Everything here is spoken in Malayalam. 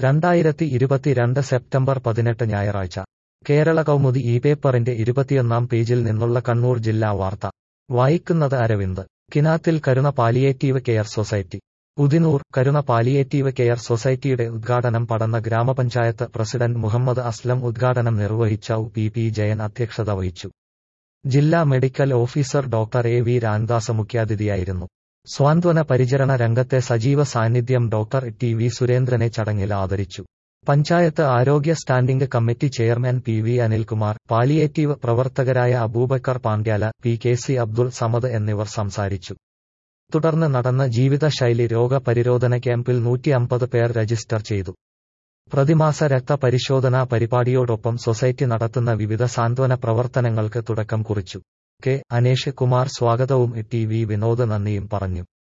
2022 സെപ്റ്റംബർ 18 ഞായറാഴ്ച കേരള കൗമുദി ഈ പേപ്പറിന്റെ 21 പേജിൽ നിന്നുള്ള കണ്ണൂർ ജില്ലാ വാർത്ത വായിക്കുന്നത് അരവിന്ദ്. കിനാത്തിൽ Karuna palliative care society. Udinoor. Karuna palliative care സൊസൈറ്റിയുടെ ഉദ്ഘാടനം പടന്ന ഗ്രാമപഞ്ചായത്ത് പ്രസിഡന്റ് മുഹമ്മദ് അസ്ലം ഉദ്ഘാടനം നിർവഹിച്ച പി ജയൻ അധ്യക്ഷത വഹിച്ചു. ജില്ലാ medical officer doctor A V Ramdas മുഖ്യാതിഥിയായിരുന്നു. സ്വാന്തന പരിചരണ രംഗത്തെ സജീവ സാന്നിധ്യം ഡോക്ടർ ടി വി സുരേന്ദ്രനെ ചടങ്ങിൽ ആദരിച്ചു. പഞ്ചായത്ത് ആരോഗ്യ standing committee chairman P V Anilkumar, palliative പ്രവർത്തകരായ Aboobacker Pandyala, P K C Abdul Samad എന്നിവർ സംസാരിച്ചു. തുടർന്ന് നടന്ന ജീവിതശൈലി രോഗ പരിരോധന ക്യാമ്പിൽ 150 പേർ രജിസ്റ്റർ ചെയ്തു. പ്രതിമാസ രക്ത പരിശോധനാ പരിപാടിയോടൊപ്പം സൊസൈറ്റി നടത്തുന്ന വിവിധ സാന്ത്വന പ്രവർത്തനങ്ങൾക്ക് തുടക്കം കുറിച്ചു. കെ അനേഷ് കുമാർ സ്വാഗതവും ടി വി വിനോദ് നന്ദിയും പറഞ്ഞു.